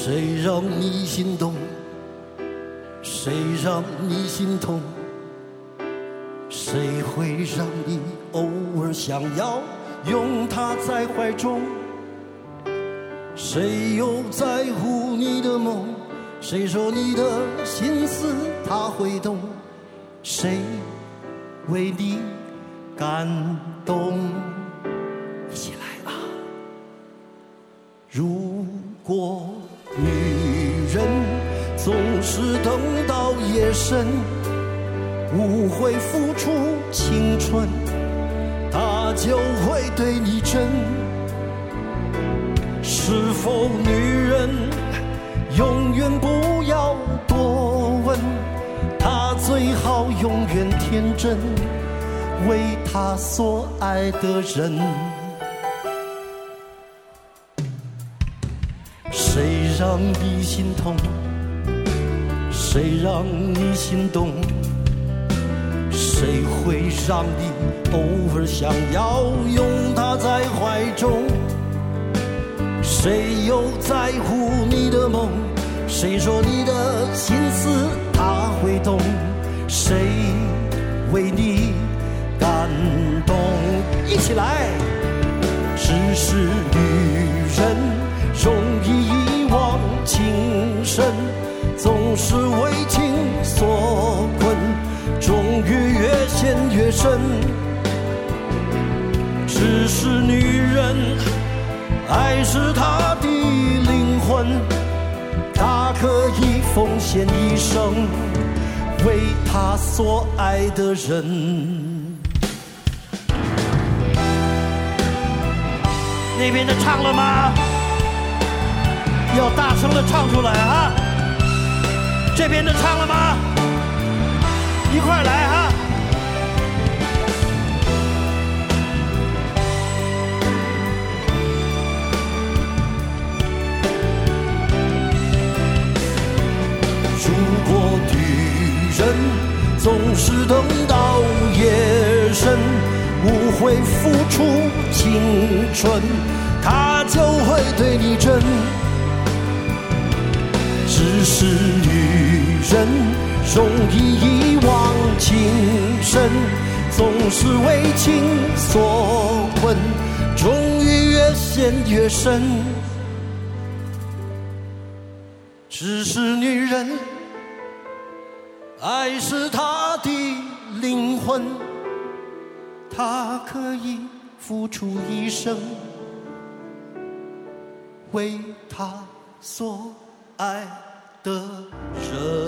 谁让你心动？谁让你心痛？谁会让你偶尔想要拥他在怀中？谁又在乎你的梦？谁说你的心思他会懂？谁为你感动？一起来啊！如果女人总是等到夜深，不会付出青春，她就会对你真。是否女人永远不要多问，她最好永远天真，为她所爱的人。谁让你心痛？谁让你心动？谁会让你偶尔想要拥她在怀中？谁又在乎你的梦？谁说你的心思他会懂？谁为你感动？一起来！只是女人容易遗忘情深，总是为情所困，终于越陷越深。只是女人爱是她的灵魂，她可以奉献一生为她所爱的人。那边的唱了吗？要大声的唱出来啊！这边的唱了吗？一块来啊！如果女人总是等到夜深，不会付出青春，她就会对你真。只是女人容易遗忘情深，总是为情所困，终于越陷越深。只是女人爱是她的灵魂，她可以付出一生为她所爱的人。